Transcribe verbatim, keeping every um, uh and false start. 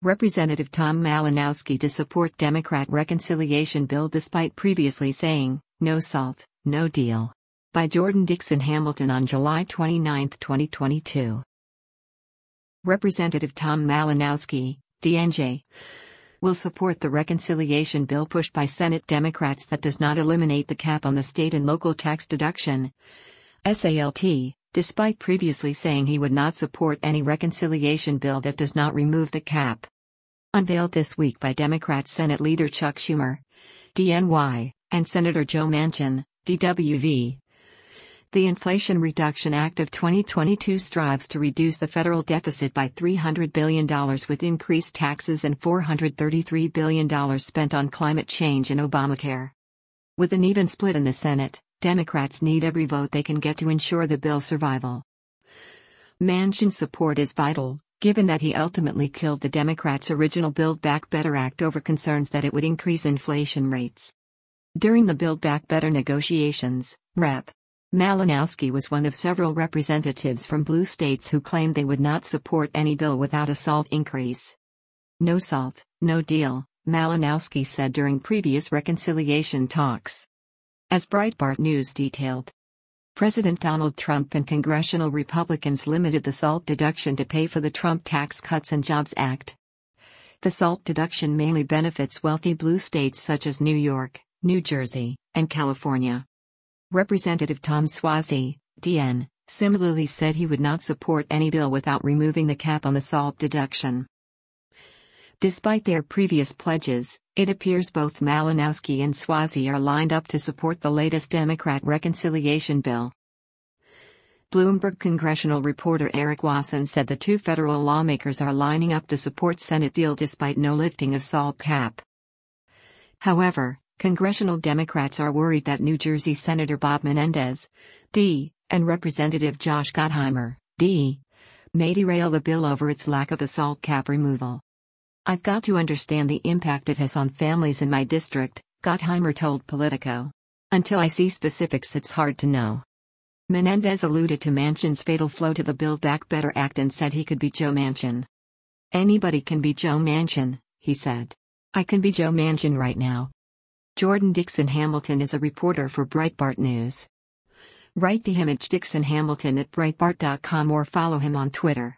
Representative Tom Malinowski to support Democrat reconciliation bill despite previously saying, "No salt, no deal." By Jordan Dixon Hamilton on July twenty-ninth, twenty twenty-two. Representative Tom Malinowski, D N J, will support the reconciliation bill pushed by Senate Democrats that does not eliminate the cap on the state and local tax deduction, SALT, despite previously saying he would not support any reconciliation bill that does not remove the cap. Unveiled this week by Democrat Senate Leader Chuck Schumer, D N Y, and Senator Joe Manchin, D W V. The Inflation Reduction Act of twenty twenty-two strives to reduce the federal deficit by three hundred billion dollars with increased taxes and four hundred thirty-three billion dollars spent on climate change and Obamacare. With an even split in the Senate, Democrats need every vote they can get to ensure the bill's survival. Manchin's support is vital, given that he ultimately killed the Democrats' original Build Back Better Act over concerns that it would increase inflation rates. During the Build Back Better negotiations, Representative Malinowski was one of several representatives from blue states who claimed they would not support any bill without a SALT increase. "No salt, no deal," Malinowski said during previous reconciliation talks. As Breitbart News detailed, President Donald Trump and congressional Republicans limited the SALT deduction to pay for the Trump Tax Cuts and Jobs Act. The SALT deduction mainly benefits wealthy blue states such as New York, New Jersey, and California. Representative Tom Suozzi, D N, similarly said he would not support any bill without removing the cap on the SALT deduction. Despite their previous pledges, it appears both Malinowski and Suozzi are lined up to support the latest Democrat reconciliation bill. Bloomberg congressional reporter Eric Wasson said the two federal lawmakers are lining up to support Senate deal despite no lifting of SALT cap. However, congressional Democrats are worried that New Jersey Senator Bob Menendez, D, and Representative Josh Gottheimer, D, may derail the bill over its lack of a SALT cap removal. "I've got to understand the impact it has on families in my district," Gottheimer told Politico. "Until I see specifics, it's hard to know." Menendez alluded to Manchin's fatal flaw to the Build Back Better Act and said he could be Joe Manchin. "Anybody can be Joe Manchin," he said. "I can be Joe Manchin right now." Jordan Dixon Hamilton is a reporter for Breitbart News. Write the image Dixon Hamilton at Breitbart dot com or follow him on Twitter.